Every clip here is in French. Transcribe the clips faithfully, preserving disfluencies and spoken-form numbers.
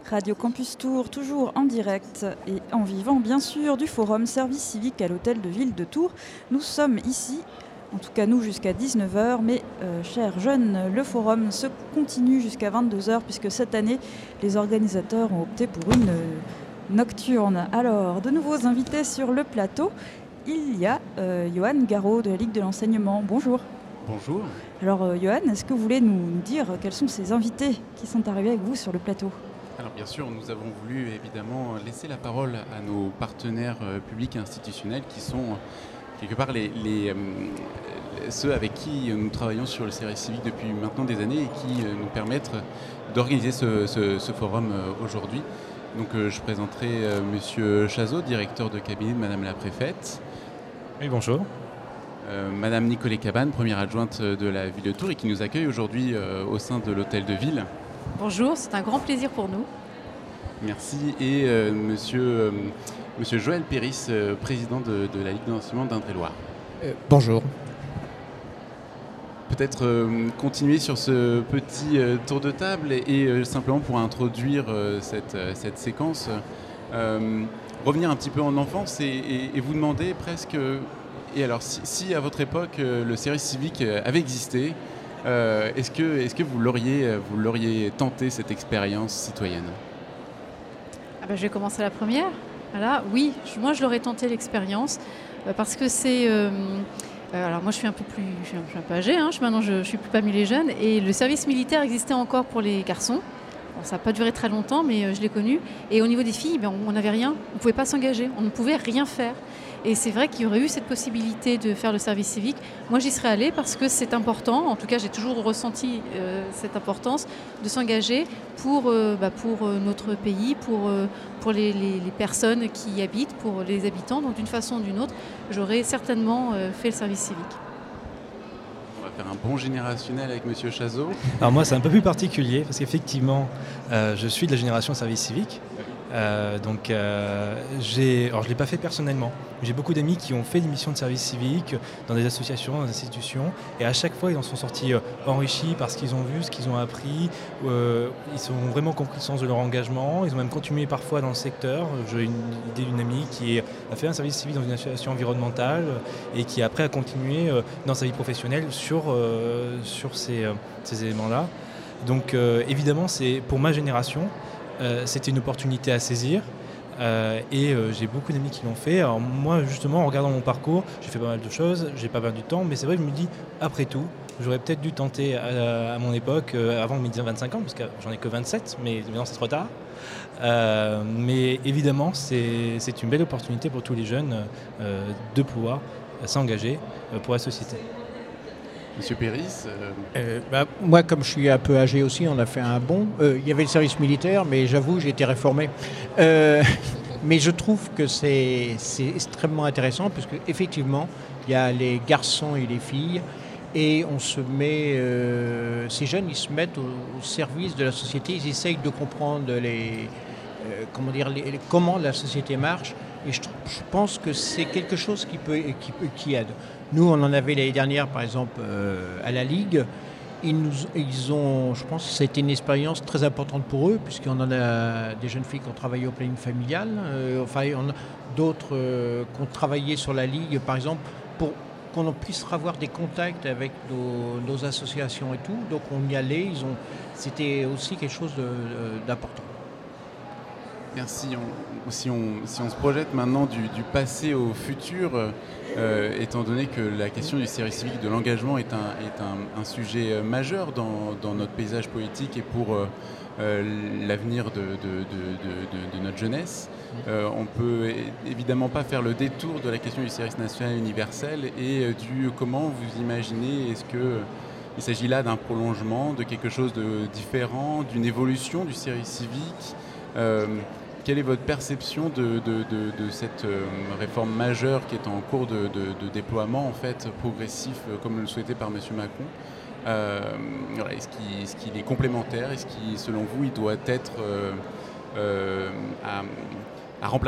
Radio Campus Tours, toujours en direct et en vivant, bien sûr, du forum Service civique à l'hôtel de ville de Tours. Nous sommes ici, en tout cas nous, jusqu'à dix-neuf heures, mais euh, chers jeunes, le forum se continue jusqu'à vingt-deux heures, puisque cette année, les organisateurs ont opté pour une euh, nocturne. Alors, de nouveaux invités sur le plateau, il y a euh, Johan Garraud de la Ligue de l'enseignement. Bonjour. Bonjour. Alors, euh, Johan, est-ce que vous voulez nous, nous dire quels sont ces invités qui sont arrivés avec vous sur le plateau ? Alors bien sûr, nous avons voulu évidemment laisser la parole à nos partenaires euh, publics et institutionnels qui sont euh, quelque part les, les, euh, ceux avec qui nous travaillons sur le service civique depuis maintenant des années et qui euh, nous permettent d'organiser ce, ce, ce forum euh, aujourd'hui. Donc euh, je présenterai euh, Monsieur Chazot, directeur de cabinet de Madame la Préfète. Oui, bonjour. Euh, Madame Nicolée Cabane, première adjointe de la ville de Tours et qui nous accueille aujourd'hui euh, au sein de l'hôtel de ville. Bonjour, c'est un grand plaisir pour nous. Merci. Et euh, monsieur, euh, monsieur Joël Péris, euh, président de, de la Ligue d'enseignement d'Indre-et-Loire. Euh, bonjour. Peut-être euh, continuer sur ce petit euh, tour de table et, et euh, simplement pour introduire euh, cette, euh, cette séquence, euh, revenir un petit peu en enfance et, et, et vous demander presque, et alors si, si à votre époque euh, le service civique avait existé, Euh, est-ce que, est-ce que vous l'auriez, vous l'auriez tenté cette expérience citoyenne ? Ah ben, je vais commencer la première. Voilà. Oui, je, moi je l'aurais tenté l'expérience euh, parce que c'est... Euh, euh, alors moi je suis un peu plus, je suis un, je suis un peu âgée, hein, je, maintenant je ne suis plus parmi les jeunes et le service militaire existait encore pour les garçons. Bon, ça n'a pas duré très longtemps mais euh, je l'ai connu. Et au niveau des filles, ben, on n'avait rien, on ne pouvait pas s'engager, on ne pouvait rien faire. Et c'est vrai qu'il y aurait eu cette possibilité de faire le service civique. Moi, j'y serais allée parce que c'est important. En tout cas, j'ai toujours ressenti euh, cette importance de s'engager pour, euh, bah, pour euh, notre pays, pour, euh, pour les, les, les personnes qui y habitent, pour les habitants. Donc, d'une façon ou d'une autre, j'aurais certainement euh, fait le service civique. On va faire un bond générationnel avec Monsieur Chazot. Alors moi, c'est un peu plus particulier parce qu'effectivement, euh, je suis de la génération service civique. Euh, donc, euh, j'ai, alors je ne l'ai pas fait personnellement. J'ai beaucoup d'amis qui ont fait des missions de service civique dans des associations, dans des institutions, et à chaque fois, ils en sont sortis euh, enrichis par ce qu'ils ont vu, ce qu'ils ont appris. Euh, ils ont vraiment compris le sens de leur engagement. Ils ont même continué parfois dans le secteur. J'ai une idée d'une amie qui a fait un service civique dans une association environnementale et qui après a continué euh, dans sa vie professionnelle sur, euh, sur ces, euh, ces éléments-là. Donc, euh, évidemment, c'est pour ma génération. Euh, c'était une opportunité à saisir euh, et euh, j'ai beaucoup d'amis qui l'ont fait. Alors moi justement en regardant mon parcours, j'ai fait pas mal de choses, j'ai pas perdu de temps, mais c'est vrai que je me dis après tout, j'aurais peut-être dû tenter à, à mon époque, euh, avant mes vingt-cinq ans, parce que j'en ai que vingt-sept, mais maintenant c'est trop tard. Euh, mais évidemment c'est, c'est une belle opportunité pour tous les jeunes euh, de pouvoir s'engager euh, pour la société. Monsieur Péris euh... Euh, bah, moi, comme je suis un peu âgé aussi, on a fait un bond. Euh, il y avait le service militaire, mais j'avoue, j'ai été réformé. Euh, mais je trouve que c'est, c'est extrêmement intéressant, parce qu'effectivement, il y a les garçons et les filles, et on se met... Euh, ces jeunes, ils se mettent au, au service de la société, ils essayent de comprendre les, euh, comment dire, les, les, comment la société marche, et je, je pense que c'est quelque chose qui, peut, qui, qui aide. Nous, on en avait l'année dernière, par exemple, euh, à la Ligue. Ils, nous, ils ont, je pense que ça a été une expérience très importante pour eux, puisqu'on en a des jeunes filles qui ont travaillé au planning familial, euh, enfin, on a d'autres euh, qui ont travaillé sur la Ligue, par exemple, pour qu'on puisse avoir des contacts avec nos, nos associations et tout. Donc, on y allait. Ils ont, c'était aussi quelque chose de, de, d'important. Merci. On, si, on, si on se projette maintenant du, du passé au futur, euh, étant donné que la question du service civique, de l'engagement est un, est un, un sujet majeur dans, dans notre paysage politique et pour euh, euh, l'avenir de, de, de, de, de notre jeunesse, euh, on ne peut évidemment pas faire le détour de la question du service national universel et euh, du comment vous imaginez, est-ce que il s'agit là d'un prolongement, de quelque chose de différent, d'une évolution du service civique. Euh, Quelle est votre perception de, de, de, de cette euh, réforme majeure qui est en cours de, de, de déploiement, en fait, progressif, euh, comme le souhaitait par M. Macron euh, voilà, est-ce, qu'il, est-ce qu'il est complémentaire ? Est-ce qu'il, selon vous, il doit être euh, euh, à, à remplacer ?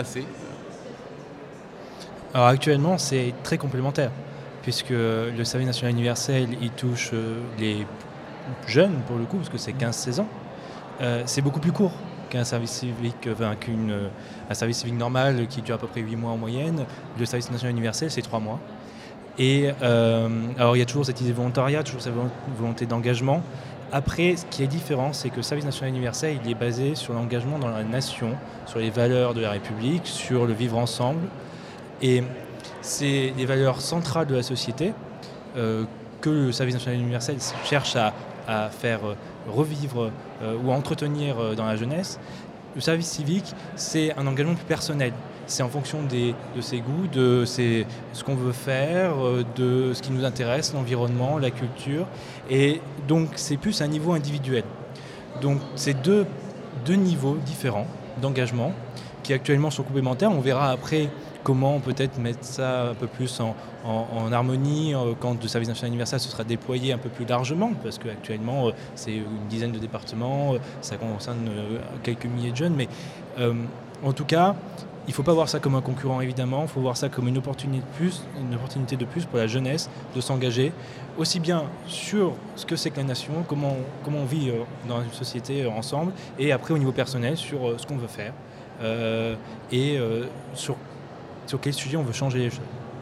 Alors actuellement, c'est très complémentaire, puisque le service national universel, il touche les jeunes, pour le coup, parce que c'est quinze seize ans. Euh, c'est beaucoup plus court. qu'un service civique, enfin, qu'une, un service civique normal qui dure à peu près huit mois en moyenne. Le service national universel, c'est trois mois. Et euh, alors il y a toujours cette idée de volontariat, toujours cette volonté d'engagement. Après, ce qui est différent, c'est que le service national universel, il est basé sur l'engagement dans la nation, sur les valeurs de la République, sur le vivre ensemble. Et c'est des valeurs centrales de la société euh, que le service national universel cherche à, à faire revivre euh, ou à entretenir euh, dans la jeunesse. Le service civique, c'est un engagement plus personnel. C'est en fonction des, de ses goûts, de ses, ce qu'on veut faire, de ce qui nous intéresse, l'environnement, la culture. Et donc, c'est plus un niveau individuel. Donc, c'est deux, deux niveaux différents d'engagement qui actuellement sont complémentaires. On verra après comment peut-être mettre ça un peu plus en, en, en harmonie quand le service national universel se sera déployé un peu plus largement, parce qu'actuellement, c'est une dizaine de départements, ça concerne quelques milliers de jeunes. Mais euh, en tout cas, il ne faut pas voir ça comme un concurrent, évidemment. Il faut voir ça comme une opportunité de plus, une opportunité de plus pour la jeunesse de s'engager, aussi bien sur ce que c'est que la nation, comment, comment on vit dans une société ensemble, et après au niveau personnel, sur ce qu'on veut faire, euh, et euh, sur, sur quel sujet on veut changer les choses.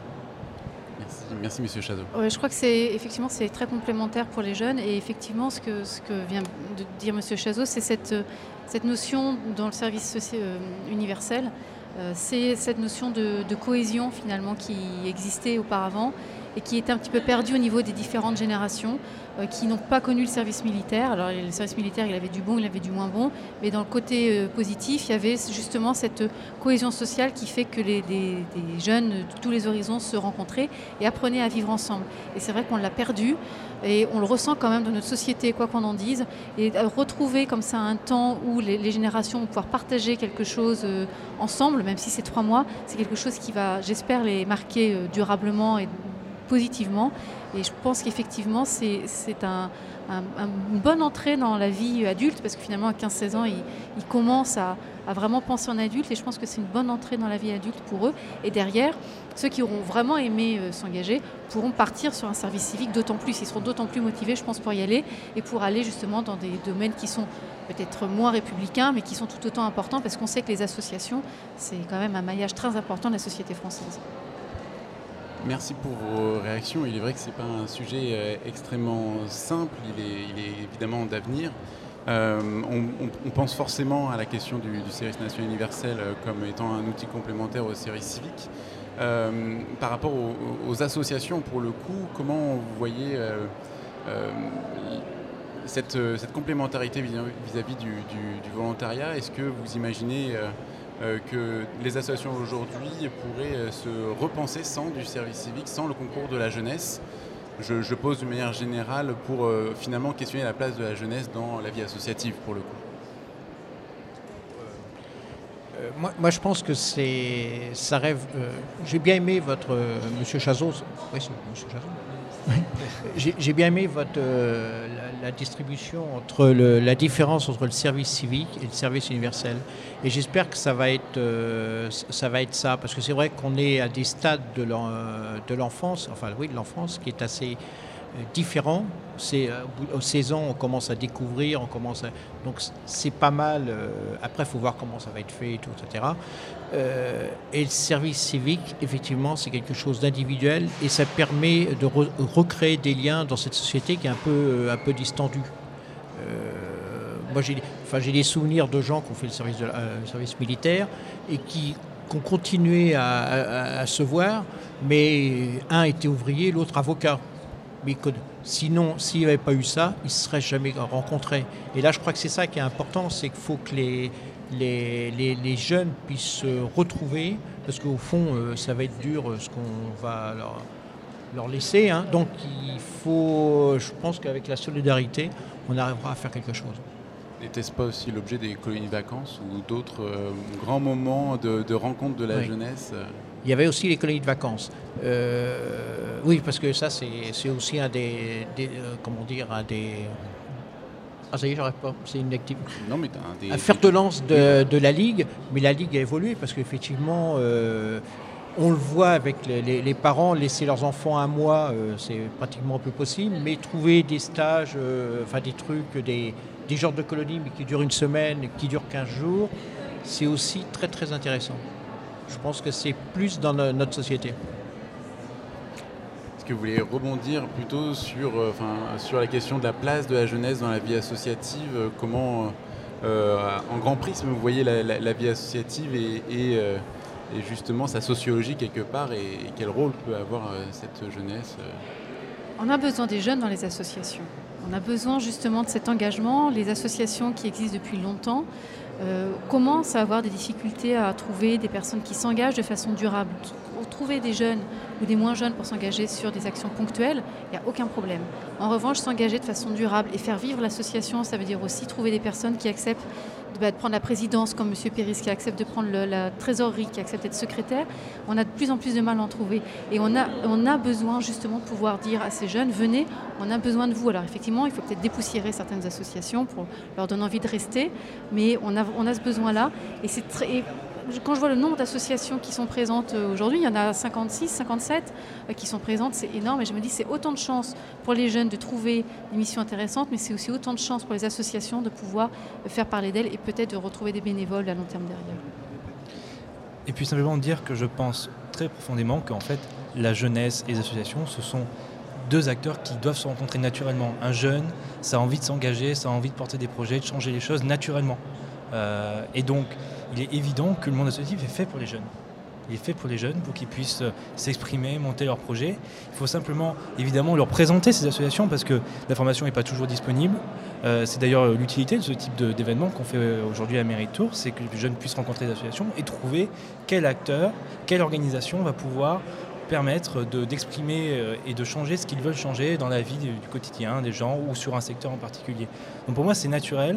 Merci, merci Monsieur Chazot. Ouais, je crois que c'est effectivement c'est très complémentaire pour les jeunes, et effectivement ce que, ce que vient de dire Monsieur Chazot, c'est cette, cette notion dans le service soci- euh, universel. Euh, c'est cette notion de, de cohésion finalement qui existait auparavant et qui était un petit peu perdue au niveau des différentes générations euh, qui n'ont pas connu le service militaire. Alors le service militaire, il avait du bon, il avait du moins bon, mais dans le côté euh, positif, il y avait justement cette cohésion sociale qui fait que les, des, des jeunes de tous les horizons se rencontraient et apprenaient à vivre ensemble. Et c'est vrai qu'on l'a perdu. Et on le ressent quand même dans notre société, quoi qu'on en dise. Et retrouver comme ça un temps où les, les générations vont pouvoir partager quelque chose euh, ensemble, même si c'est trois mois, c'est quelque chose qui va, j'espère, les marquer euh, durablement et positivement. Et je pense qu'effectivement, c'est, c'est un, un, un, une bonne entrée dans la vie adulte, parce que finalement, à quinze seize ans, ils, ils commencent à, à vraiment penser en adulte. Et je pense que c'est une bonne entrée dans la vie adulte pour eux. Et derrière, ceux qui auront vraiment aimé euh, s'engager pourront partir sur un service civique d'autant plus. Ils seront d'autant plus motivés, je pense, pour y aller et pour aller justement dans des domaines qui sont peut-être moins républicains, mais qui sont tout autant importants, parce qu'on sait que les associations, c'est quand même un maillage très important de la société française. Merci pour vos réactions. Il est vrai que ce n'est pas un sujet euh, extrêmement simple, il est, il est évidemment d'avenir. Euh, on, on, on pense forcément à la question du, du service national universel euh, comme étant un outil complémentaire au service civique. Euh, par rapport aux, aux associations, pour le coup, comment vous voyez euh, euh, cette, cette complémentarité vis-à-vis du, du, du volontariat? Est-ce que vous imaginez euh, euh, que les associations aujourd'hui pourraient euh, se repenser sans du service civique, sans le concours de la jeunesse? je, je pose de manière générale pour euh, finalement questionner la place de la jeunesse dans la vie associative, pour le coup. Euh, moi, moi, je pense que c'est, ça rêve. Euh, j'ai bien aimé votre euh, Monsieur Chazot. Oui, c'est Monsieur Chazot. j'ai, j'ai bien aimé votre euh, la, la distribution entre le, la différence entre le service civique et le service universel. Et j'espère que ça va être euh, ça va être ça, parce que c'est vrai qu'on est à des stades de, l'en, de l'enfance, enfin oui, de l'enfance, qui est assez différent. C'est aux seize ans, on commence à découvrir, on commence à... donc c'est pas mal. Euh, après, il faut voir comment ça va être fait et tout, et cetera. Euh, et le service civique, effectivement, c'est quelque chose d'individuel et ça permet de re- recréer des liens dans cette société qui est un peu, un peu distendue. Euh, moi, j'ai, enfin, j'ai des souvenirs de gens qui ont fait le service, de, euh, le service militaire et qui, qui ont continué à, à, à se voir, mais un était ouvrier, l'autre avocat. Mais que, sinon, s'il n'y avait pas eu ça, ils ne se seraient jamais rencontrés. Et là, je crois que c'est ça qui est important, c'est qu'il faut que les, les, les, les jeunes puissent se retrouver, parce qu'au fond, euh, ça va être dur ce qu'on va leur, leur laisser. Hein. Donc, il faut, je pense qu'avec la solidarité, on arrivera à faire quelque chose. N'était-ce pas aussi l'objet des colonies de vacances ou d'autres euh, grands moments de, de rencontre de la oui. jeunesse euh... Il y avait aussi les colonies de vacances. Euh, oui, parce que ça, c'est, c'est aussi un des, des euh, comment dire, un des... Ah, ça y est, j'arrête pas. C'est une activité. Non, mais t'as un des... Un fer de lance de, de la Ligue, mais la Ligue a évolué parce qu'effectivement, euh, On le voit avec les, les, les parents, laisser leurs enfants un mois, euh, c'est pratiquement peu possible, mais trouver des stages, euh, enfin des trucs, des, des genres de colonies mais qui durent une semaine, qui durent quinze jours, c'est aussi très très intéressant. Je pense que c'est plus dans no- notre société. Est-ce que vous voulez rebondir plutôt sur, euh, enfin, sur la question de la place de la jeunesse dans la vie associative, euh, comment, euh, en grand prisme, vous voyez la, la, la vie associative et, et euh, et justement sa sociologie quelque part, et, et quel rôle peut avoir euh, cette jeunesse euh... On a besoin des jeunes dans les associations. On a besoin justement de cet engagement. Les associations qui existent depuis longtemps euh, commencent à avoir des difficultés à trouver des personnes qui s'engagent de façon durable. Trouver des jeunes ou des moins jeunes pour s'engager sur des actions ponctuelles, il n'y a aucun problème. En revanche, s'engager de façon durable et faire vivre l'association, ça veut dire aussi trouver des personnes qui acceptent de, bah, de prendre la présidence, comme M. Péris, qui accepte de prendre le, la trésorerie, qui accepte d'être secrétaire. On a de plus en plus de mal à en trouver. Et on a, on a besoin justement de pouvoir dire à ces jeunes, venez, on a besoin de vous. Alors effectivement, il faut peut-être dépoussiérer certaines associations pour leur donner envie de rester, mais on a, on a ce besoin-là. Et c'est très... Et quand je vois le nombre d'associations qui sont présentes aujourd'hui, il y en a cinquante-six, cinquante-sept qui sont présentes, c'est énorme. Et je me dis, c'est autant de chance pour les jeunes de trouver des missions intéressantes, mais c'est aussi autant de chance pour les associations de pouvoir faire parler d'elles et peut-être de retrouver des bénévoles à long terme derrière. Et puis simplement dire que je pense très profondément qu'en fait, la jeunesse et les associations, ce sont deux acteurs qui doivent se rencontrer naturellement. Un jeune, ça a envie de s'engager, ça a envie de porter des projets, de changer les choses naturellement. Euh, et donc, il est évident que le monde associatif est fait pour les jeunes. Il est fait pour les jeunes, pour qu'ils puissent s'exprimer, monter leurs projets. Il faut simplement, évidemment, leur présenter ces associations parce que la formation n'est pas toujours disponible. Euh, c'est d'ailleurs l'utilité de ce type de, d'événement qu'on fait aujourd'hui à la mairie de Tours, c'est que les jeunes puissent rencontrer des associations et trouver quel acteur, quelle organisation va pouvoir permettre de, d'exprimer et de changer ce qu'ils veulent changer dans la vie du, du quotidien des gens ou sur un secteur en particulier. Donc pour moi, c'est naturel.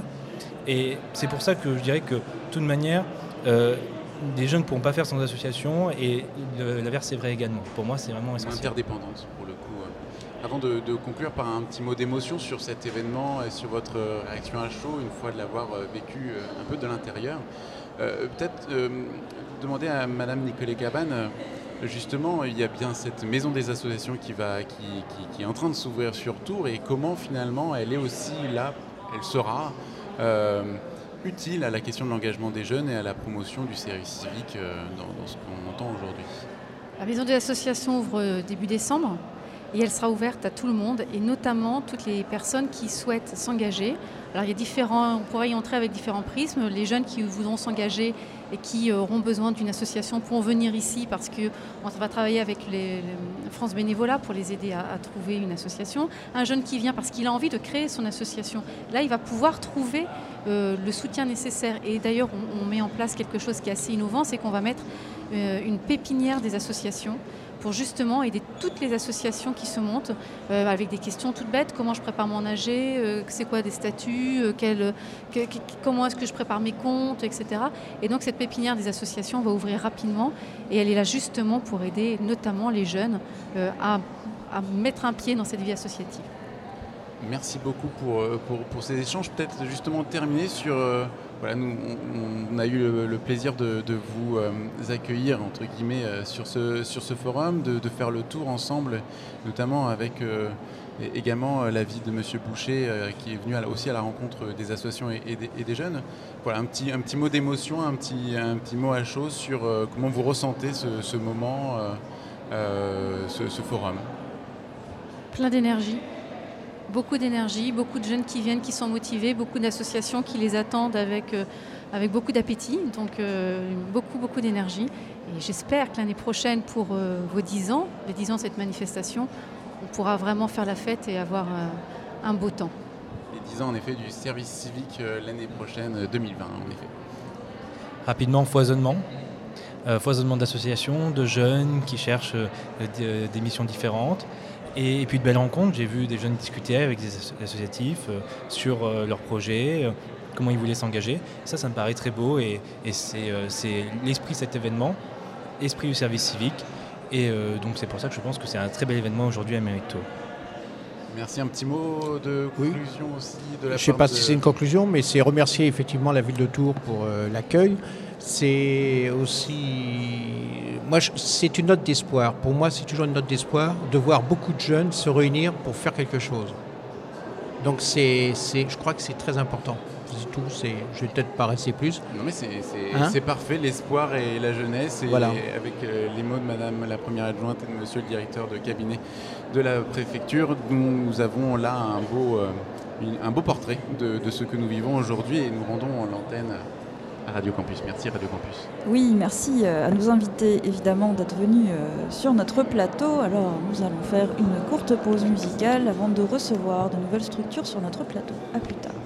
Et c'est pour ça que je dirais que, de toute manière, euh, les jeunes ne pourront pas faire sans association et le, l'inverse est vrai également. Pour moi, c'est vraiment essentiel. Interdépendance, pour le coup. Avant de, de conclure par un petit mot d'émotion sur cet événement et sur votre réaction à chaud, une fois de l'avoir vécu un peu de l'intérieur, euh, peut-être euh, demander à Madame Nicollet-Cabane, justement, il y a bien cette maison des associations qui, va, qui, qui, qui est en train de s'ouvrir sur Tours, et comment finalement elle est aussi là, elle sera Euh, utile à la question de l'engagement des jeunes et à la promotion du service civique euh, dans, dans ce qu'on entend aujourd'hui. La maison des associations ouvre début décembre et elle sera ouverte à tout le monde et notamment toutes les personnes qui souhaitent s'engager. Alors il y a différents, on pourrait y entrer avec différents prismes. Les jeunes qui voudront s'engager et qui auront besoin d'une association pourront venir ici parce qu'on va travailler avec les, les France Bénévolat pour les aider à, à trouver une association. Un jeune qui vient parce qu'il a envie de créer son association, là il va pouvoir trouver euh, le soutien nécessaire. Et d'ailleurs on, on met en place quelque chose qui est assez innovant, c'est qu'on va mettre euh, une pépinière des associations pour justement aider toutes les associations qui se montent euh, avec des questions toutes bêtes. Comment je prépare mon A G, euh, c'est quoi des statuts, euh, quel, que, que, comment est-ce que je prépare mes comptes, et cetera. Et donc cette pépinière des associations va ouvrir rapidement et elle est là justement pour aider notamment les jeunes euh, à, à mettre un pied dans cette vie associative. Merci beaucoup pour, pour, pour ces échanges. Peut-être justement terminer sur... Euh, voilà, nous, on, on a eu le, le plaisir de, de vous euh, accueillir, entre guillemets, euh, sur, ce, sur ce forum, de, de faire le tour ensemble, notamment avec euh, également euh, l'avis de M. Boucher, euh, qui est venu à, aussi à la rencontre des associations et, et, des, et des jeunes. Voilà, un petit, un petit mot d'émotion, un petit, un petit mot à chaud sur euh, comment vous ressentez ce, ce moment, euh, euh, ce, ce forum. Plein d'énergie. Beaucoup d'énergie, beaucoup de jeunes qui viennent, qui sont motivés, beaucoup d'associations qui les attendent avec, euh, avec beaucoup d'appétit, donc euh, beaucoup, beaucoup d'énergie. Et j'espère que l'année prochaine, pour euh, vos dix ans, les dix ans de cette manifestation, on pourra vraiment faire la fête et avoir euh, un beau temps. Les dix ans, en effet, du service civique euh, l'année prochaine, deux mille vingt, en effet. Rapidement, foisonnement. Euh, foisonnement d'associations, de jeunes qui cherchent euh, des, des missions différentes. Et, et puis de belles rencontres, j'ai vu des jeunes discuter avec des associatifs euh, sur euh, leurs projets, euh, comment ils voulaient s'engager. Ça, ça me paraît très beau et, et c'est, euh, c'est l'esprit de cet événement, esprit du service civique. Et euh, donc c'est pour ça que je pense que c'est un très bel événement aujourd'hui à Mairie de Tours. Merci. Un petit mot de Oui. conclusion aussi de la Je ne sais part pas de... si c'est une conclusion, mais c'est remercier effectivement la ville de Tours pour euh, l'accueil. C'est aussi, moi, je- c'est une note d'espoir. Pour moi, c'est toujours une note d'espoir de voir beaucoup de jeunes se réunir pour faire quelque chose. Donc, c'est, c'est, je crois que c'est très important. C'est tout. C'est, je vais peut-être pas rester plus. Non mais c'est c'est- Hein c'est parfait, l'espoir et la jeunesse. Et Voilà. avec euh, les mots de Madame la première adjointe et de Monsieur le directeur de cabinet de la préfecture, nous, nous avons là un beau, euh, une- un beau portrait de, de ce que nous vivons aujourd'hui et nous rendons l'antenne à Radio Campus. Merci Radio Campus. Oui, merci euh, à nos invités évidemment d'être venus euh, sur notre plateau. Alors nous allons faire une courte pause musicale avant de recevoir de nouvelles structures sur notre plateau. À plus tard.